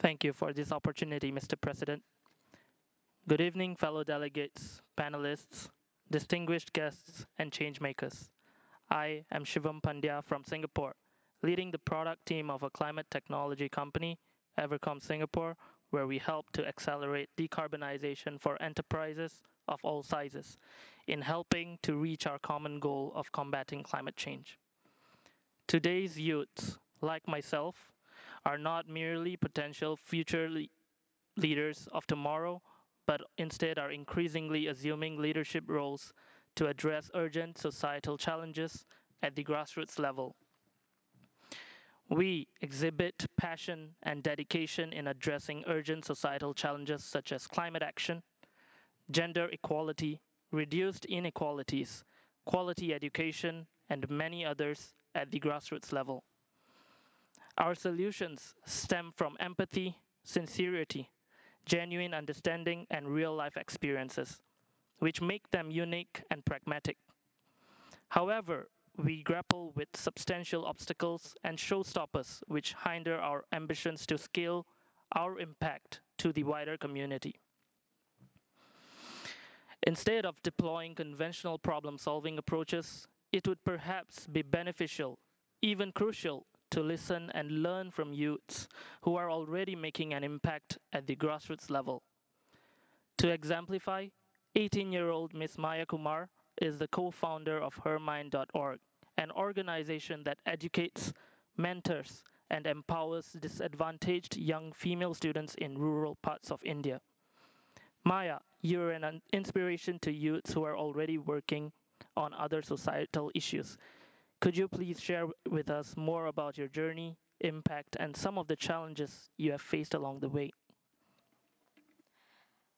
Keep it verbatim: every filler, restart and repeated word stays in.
Thank you for this opportunity, Mister President. Good evening, fellow delegates, panelists, distinguished guests, and changemakers. I am Shivam Pandya from Singapore, leading the product team of a climate technology company, Evercom Singapore, where we help to accelerate decarbonization for enterprises of all sizes in helping to reach our common goal of combating climate change. Today's youths, like myself, are not merely potential future le- leaders of tomorrow, but instead are increasingly assuming leadership roles to address urgent societal challenges at the grassroots level. We exhibit passion and dedication in addressing urgent societal challenges such as climate action, gender equality, reduced inequalities, quality education, and many others at the grassroots level. Our solutions stem from empathy, sincerity, genuine understanding, and real life experiences, which make them unique and pragmatic. However, we grapple with substantial obstacles and showstoppers which hinder our ambitions to scale our impact to the wider community. Instead of deploying conventional problem solving approaches, it would perhaps be beneficial, even crucial, to listen and learn from youths who are already making an impact at the grassroots level. To exemplify, eighteen year old Miss Maya Kumar is the co founder of her mind dot org, an organization that educates, mentors, and empowers disadvantaged young female students in rural parts of India. Maya, you're an inspiration to youths who are already working on other societal issues. Could you please share with us more about your journey, impact, and some of the challenges you have faced along the way?